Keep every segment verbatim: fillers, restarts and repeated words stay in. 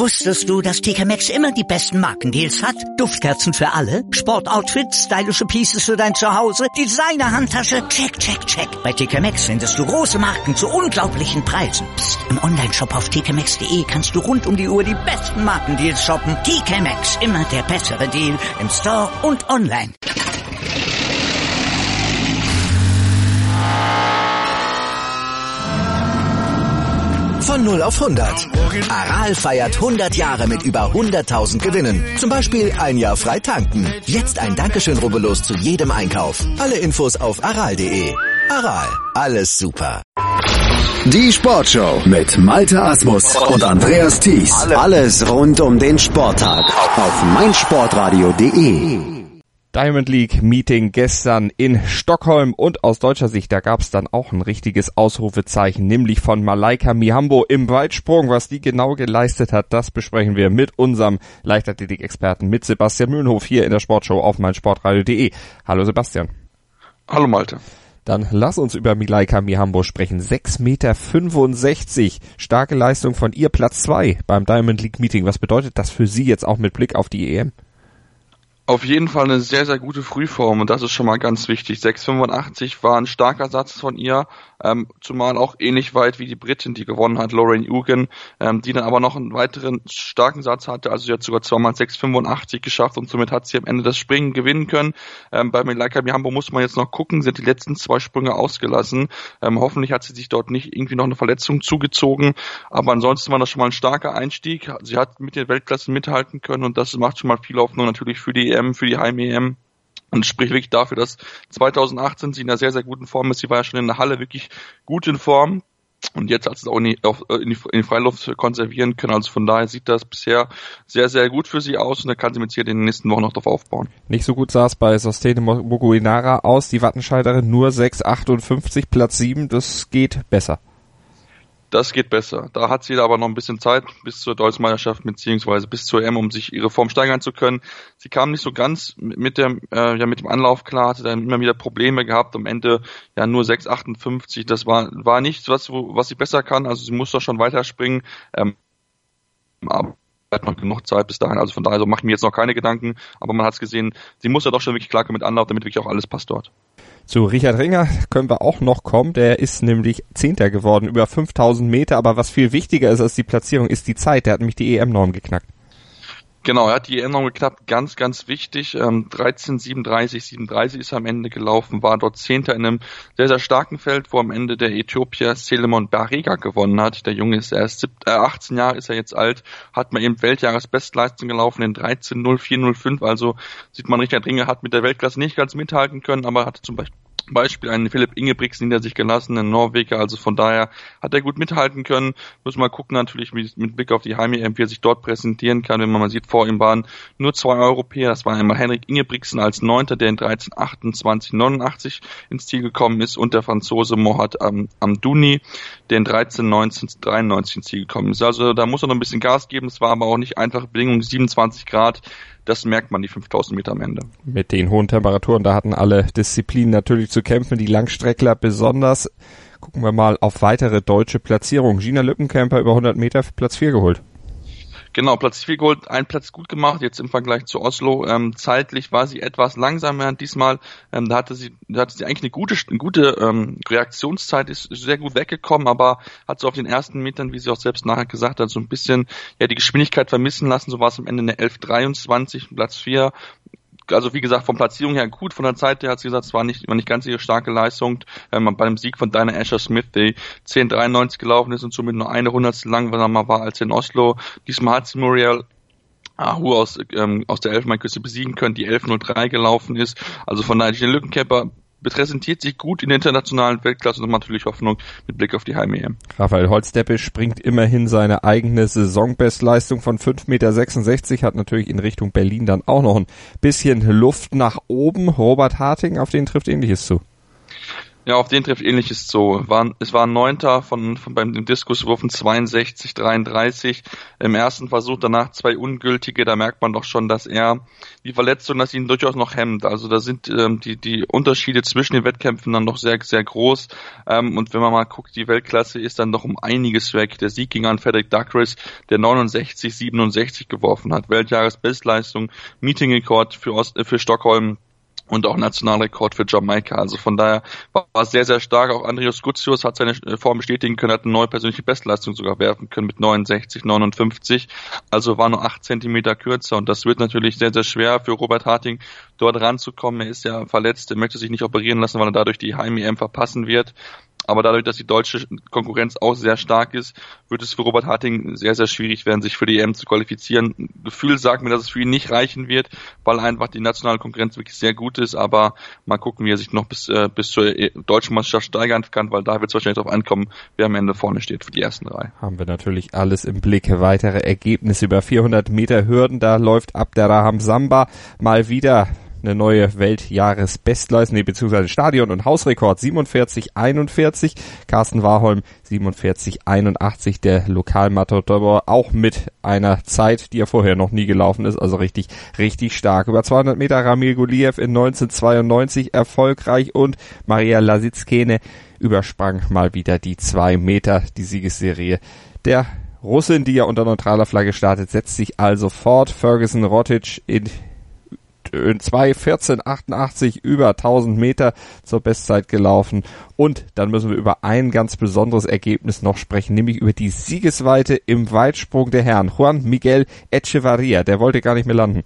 Wusstest du, dass T K Maxx immer die besten Markendeals hat? Duftkerzen für alle, Sportoutfits, stylische Pieces für dein Zuhause, Designer-Handtasche, check, check, check. Bei T K Maxx findest du große Marken zu unglaublichen Preisen. Psst. Im Onlineshop auf t k maxx punkt de kannst du rund um die Uhr die besten Markendeals shoppen. T K Maxx, immer der bessere Deal im Store und online. Von null auf hundert. Aral feiert hundert Jahre mit über hunderttausend Gewinnen. Zum Beispiel ein Jahr frei tanken. Jetzt ein Dankeschön, rubbellos zu jedem Einkauf. Alle Infos auf aral punkt de. Aral, alles super. Die Sportshow mit Malte Asmus und Andreas Thies. Alles rund um den Sporttag auf meinsportradio punkt de. Diamond League Meeting gestern in Stockholm und aus deutscher Sicht, da gab es dann auch ein richtiges Ausrufezeichen, nämlich von Malaika Mihambo im Weitsprung. Was die genau geleistet hat, das besprechen wir mit unserem Leichtathletik-Experten, mit Sebastian Mühlenhof hier in der Sportshow auf meinsportradio punkt de. Hallo Sebastian. Hallo Malte. Dann lass uns über Malaika Mihambo sprechen. sechs Meter fünfundsechzig, starke Leistung von ihr, Platz zwei beim Diamond League Meeting. Was bedeutet das für sie jetzt auch mit Blick auf die E M? Auf jeden Fall eine sehr, sehr gute Frühform und das ist schon mal ganz wichtig. sechs Komma fünfundachtzig war ein starker Satz von ihr, ähm, zumal auch ähnlich weit wie die Britin, die gewonnen hat, Lorraine Egan, ähm, die dann aber noch einen weiteren starken Satz hatte. Also sie hat sogar zweimal sechs Komma fünfundachtzig geschafft und somit hat sie am Ende das Springen gewinnen können. Ähm, bei Malaika Mihambo muss man jetzt noch gucken, sie hat die letzten zwei Sprünge ausgelassen. Ähm, hoffentlich hat sie sich dort nicht irgendwie noch eine Verletzung zugezogen, aber ansonsten war das schon mal ein starker Einstieg. Sie hat mit den Weltklassen mithalten können und das macht schon mal viel Hoffnung natürlich für die E M, für die Heim-E M. Und spricht wirklich dafür, dass zweitausendachtzehn sie in einer sehr, sehr guten Form ist. Sie war ja schon in der Halle wirklich gut in Form. Und jetzt hat sie es auch in die, in die, in die Freiluft konservieren können. Also von daher sieht das bisher sehr, sehr gut für sie aus. Und da kann sie mit hier in den nächsten Wochen noch drauf aufbauen. Nicht so gut sah es bei Sostene Muguinara aus. Die Wattenscheiderin nur sechs Komma achtundfünfzig, Platz sieben. Das geht besser. Das geht besser. Da hat sie aber noch ein bisschen Zeit bis zur Deutschmeisterschaft beziehungsweise bis zur E M, um sich ihre Form steigern zu können. Sie kam nicht so ganz mit dem äh, ja mit dem Anlauf klar, hatte dann immer wieder Probleme gehabt. Am Ende ja nur sechs Komma achtundfünfzig. Das war war nichts, was was sie besser kann. Also sie muss doch schon weiterspringen. Ähm, aber hat noch genug Zeit bis dahin. Also von daher so mache ich mir jetzt noch keine Gedanken. Aber man hat es gesehen, sie muss ja doch schon wirklich klar mit Anlauf, damit wirklich auch alles passt dort. Zu Richard Ringer können wir auch noch kommen. Der ist nämlich Zehnter geworden, über fünftausend Meter. Aber was viel wichtiger ist als die Platzierung, ist die Zeit. Der hat nämlich die E M-Norm geknackt. Genau, er hat die E M-Norm geknackt. Ganz, ganz wichtig. Ähm, dreizehn siebenunddreißig, siebenunddreißig ist er am Ende gelaufen, war dort Zehnter in einem sehr, sehr starken Feld, wo am Ende der Äthiopier Selemon Barega gewonnen hat. Der Junge ist erst sieb- äh, achtzehn Jahre, ist er jetzt alt, hat mal eben Weltjahresbestleistung gelaufen in dreizehn null vier null fünf. Also sieht man, Richard Ringer hat mit der Weltklasse nicht ganz mithalten können, aber hatte zum Beispiel Beispiel einen Philipp Ingebrigtsen hinter sich gelassen, einen Norweger, also von daher hat er gut mithalten können. Müssen wir mal gucken natürlich mit, mit Blick auf die Heim-E M, wie er sich dort präsentieren kann. Wenn man mal sieht, vor ihm waren nur zwei Europäer, das war einmal Henrik Ingebrigtsen als Neunter, der in dreizehn achtundzwanzig neunundachtzig ins Ziel gekommen ist, und der Franzose Mohamed ähm, Amdouni, der in dreizehn neunzehn dreiundneunzig ins Ziel gekommen ist. Also da muss er noch ein bisschen Gas geben, es war aber auch nicht einfache Bedingungen, siebenundzwanzig Grad. Das merkt man, die fünftausend Meter am Ende. Mit den hohen Temperaturen, da hatten alle Disziplinen natürlich zu kämpfen, die Langstreckler besonders. Gucken wir mal auf weitere deutsche Platzierungen. Gina Lückenkämper über hundert Meter Platz vier geholt. Genau, Platz vier geholt, einen Platz gut gemacht, jetzt im Vergleich zu Oslo. Ähm, zeitlich war sie etwas langsamer diesmal. Ähm, da hatte sie, da hatte sie eigentlich eine gute, eine gute ähm, Reaktionszeit, ist sehr gut weggekommen, aber hat so auf den ersten Metern, wie sie auch selbst nachher gesagt hat, so ein bisschen ja die Geschwindigkeit vermissen lassen. So war es am Ende eine elf dreiundzwanzig, Platz vier. Also wie gesagt, von Platzierung her gut, von der Zeit her hat sie gesagt, es war nicht, war nicht ganz ihre starke Leistung. Ähm, bei dem Sieg von Dinah Asher-Smith, die zehn dreiundneunzig gelaufen ist und somit nur eine Hundertstel langsamer war als in Oslo. Diesmal hat sie Muriel Ahu aus, ähm, aus der Elfenbeinküste besiegen können, die elf null drei gelaufen ist. Also von daher, die Lückenkämper präsentiert sich gut in der internationalen Weltklasse und natürlich Hoffnung mit Blick auf die Heim-E M. Raphael Holzdeppe springt immerhin seine eigene Saisonbestleistung von fünf Komma sechsundsechzig Meter, hat natürlich in Richtung Berlin dann auch noch ein bisschen Luft nach oben. Robert Harting, auf den trifft Ähnliches zu. Ja, auf den trifft Ähnliches zu. War, es war ein Neunter von, von beim Diskuswurfen zweiundsechzig dreiunddreißig. Im ersten Versuch, danach zwei ungültige. Da merkt man doch schon, dass er die Verletzung, dass ihn durchaus noch hemmt. Also da sind ähm, die die Unterschiede zwischen den Wettkämpfen dann noch sehr sehr groß. Ähm, und wenn man mal guckt, die Weltklasse ist dann doch um einiges weg. Der Sieg ging an Frederick Douglas, der neunundsechzig siebenundsechzig geworfen hat. Weltjahresbestleistung, Meetingrekord für Ost, äh, für Stockholm. Und auch Nationalrekord für Jamaika. Also von daher war, war sehr, sehr stark. Auch Andreas Gutzius hat seine Form bestätigen können, hat eine neue persönliche Bestleistung sogar werfen können mit neunundsechzig neunundfünfzig. Also war nur acht Zentimeter kürzer. Und das wird natürlich sehr, sehr schwer für Robert Harting, dort ranzukommen. Er ist ja verletzt, er möchte sich nicht operieren lassen, weil er dadurch die Heim-E M verpassen wird. Aber dadurch, dass die deutsche Konkurrenz auch sehr stark ist, wird es für Robert Harting sehr, sehr schwierig werden, sich für die E M zu qualifizieren. Gefühl sagt mir, dass es für ihn nicht reichen wird, weil einfach die nationale Konkurrenz wirklich sehr gut ist. Aber mal gucken, wie er sich noch bis, äh, bis zur deutschen Meisterschaft steigern kann, weil da wird es wahrscheinlich darauf ankommen, wer am Ende vorne steht für die ersten drei. Haben wir natürlich alles im Blick. Weitere Ergebnisse über vierhundert Meter Hürden. Da läuft Abderraham Samba mal wieder eine neue Weltjahresbestleistung, nee, beziehungsweise Stadion- und Hausrekord siebenundvierzig einundvierzig. Carsten Warholm siebenundvierzig einundachtzig, der Lokalmatador, auch mit einer Zeit, die er vorher noch nie gelaufen ist, also richtig, richtig stark. Über zweihundert Meter Ramil Guliev in neunzehnhundertzweiundneunzig erfolgreich und Maria Lasitskene übersprang mal wieder die zwei Meter, die Siegesserie der Russin, die ja unter neutraler Flagge startet, setzt sich also fort. Ferguson Rotic in in zwei vierzehn achtundachtzig über tausend Meter zur Bestzeit gelaufen. Und dann müssen wir über ein ganz besonderes Ergebnis noch sprechen, nämlich über die Siegesweite im Weitsprung der Herren. Juan Miguel Echevarria, der wollte gar nicht mehr landen.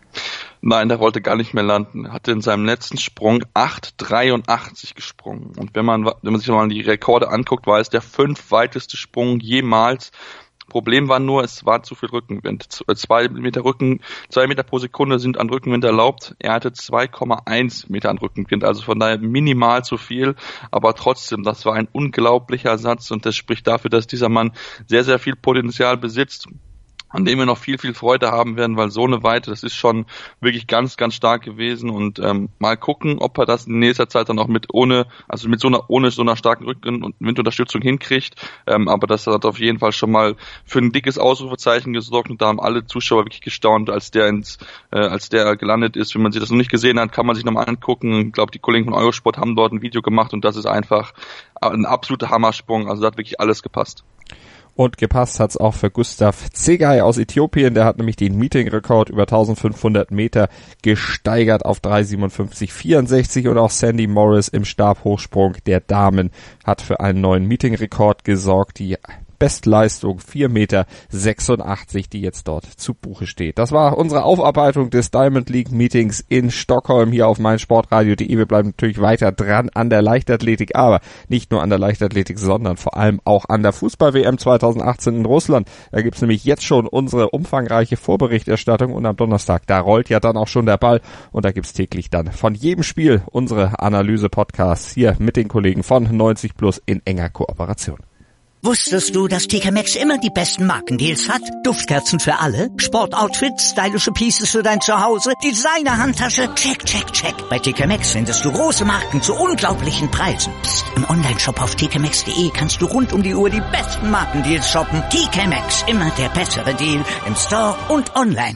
Nein, der wollte gar nicht mehr landen. Er hatte in seinem letzten Sprung acht dreiundachtzig gesprungen. Und wenn man, wenn man sich mal die Rekorde anguckt, war es der fünf weiteste Sprung jemals. Problem war nur, es war zu viel Rückenwind. Zwei Meter Rücken, zwei Meter pro Sekunde sind an Rückenwind erlaubt. Er hatte zwei Komma eins Meter an Rückenwind, also von daher minimal zu viel. Aber trotzdem, das war ein unglaublicher Satz und das spricht dafür, dass dieser Mann sehr, sehr viel Potenzial besitzt, an dem wir noch viel, viel Freude haben werden, weil so eine Weite, das ist schon wirklich ganz, ganz stark gewesen und ähm, mal gucken, ob er das in nächster Zeit dann auch mit ohne, also mit so einer, ohne so einer starken Rücken- und Windunterstützung hinkriegt, ähm, aber das hat auf jeden Fall schon mal für ein dickes Ausrufezeichen gesorgt und da haben alle Zuschauer wirklich gestaunt, als der ins, äh, als der gelandet ist. Wenn man sich das noch nicht gesehen hat, kann man sich nochmal angucken. Ich glaube, die Kollegen von Eurosport haben dort ein Video gemacht und das ist einfach ein absoluter Hammersprung, also da hat wirklich alles gepasst. Und gepasst hat's auch für Gustav Tsegay aus Äthiopien. Der hat nämlich den Meeting-Rekord über eintausendfünfhundert Meter gesteigert auf drei siebenundfünfzig vierundsechzig. Und auch Sandy Morris im Stabhochsprung der Damen hat für einen neuen Meeting-Rekord gesorgt. Die Bestleistung vier Meter sechsundachtzig, die jetzt dort zu Buche steht. Das war unsere Aufarbeitung des Diamond League Meetings in Stockholm hier auf meinsportradio punkt de. Wir bleiben natürlich weiter dran an der Leichtathletik, aber nicht nur an der Leichtathletik, sondern vor allem auch an der Fußball-W M zweitausendachtzehn in Russland. Da gibt's nämlich jetzt schon unsere umfangreiche Vorberichterstattung und am Donnerstag, da rollt ja dann auch schon der Ball und da gibt's täglich dann von jedem Spiel unsere Analyse-Podcasts hier mit den Kollegen von neunzig plus in enger Kooperation. Wusstest du, dass T K Maxx immer die besten Markendeals hat? Duftkerzen für alle, Sportoutfits, stylische Pieces für dein Zuhause, Designer-Handtasche, check, check, check. Bei T K Maxx findest du große Marken zu unglaublichen Preisen. Psst. Im Onlineshop auf t k maxx punkt de kannst du rund um die Uhr die besten Markendeals shoppen. T K Maxx, immer der bessere Deal im Store und online.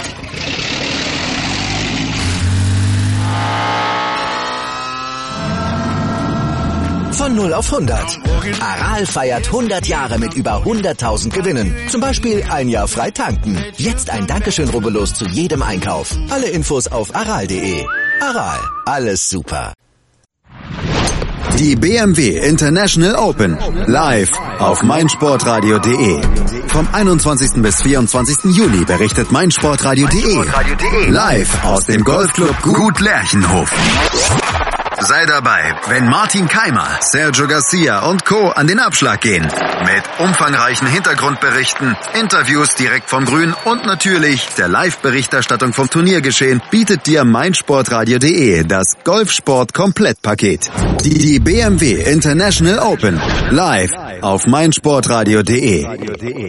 Von null auf hundert. Aral feiert hundert Jahre mit über hunderttausend Gewinnen. Zum Beispiel ein Jahr frei tanken. Jetzt ein Dankeschön, rubbellos zu jedem Einkauf. Alle Infos auf aral punkt de. Aral, alles super. Die B M W International Open. Live auf meinsportradio punkt de. Vom einundzwanzigsten bis vierundzwanzigsten Juli berichtet meinsportradio punkt de. Live aus dem Golfclub Gut Lerchenhof. Sei dabei, wenn Martin Keimer, Sergio Garcia und Co. an den Abschlag gehen. Mit umfangreichen Hintergrundberichten, Interviews direkt vom Grün und natürlich der Live-Berichterstattung vom Turniergeschehen bietet dir meinsportradio punkt de das Golfsport-Komplettpaket. Die, die B M W International Open. Live auf meinsportradio punkt de.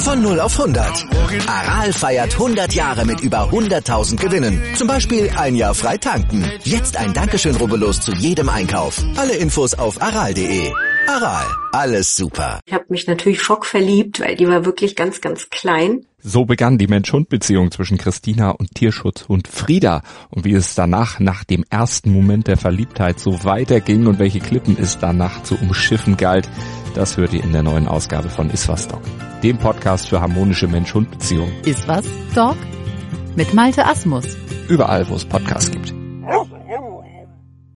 Von null auf hundert. Aral feiert hundert Jahre mit über hunderttausend Gewinnen. Zum Beispiel ein Jahr frei tanken. Jetzt ein Dankeschön, rubbellos zu jedem Einkauf. Alle Infos auf aral punkt de. Aral, alles super. Ich habe mich natürlich schockverliebt, weil die war wirklich ganz, ganz klein. So begann die Mensch-Hund-Beziehung zwischen Christina und Tierschutzhund Frieda. Und wie es danach, nach dem ersten Moment der Verliebtheit, so weiterging und welche Klippen es danach zu umschiffen galt, das hört ihr in der neuen Ausgabe von Iswas Dog, dem Podcast für harmonische Mensch-Hund-Beziehungen. Iswas Dog mit Malte Asmus. Überall, wo es Podcasts gibt.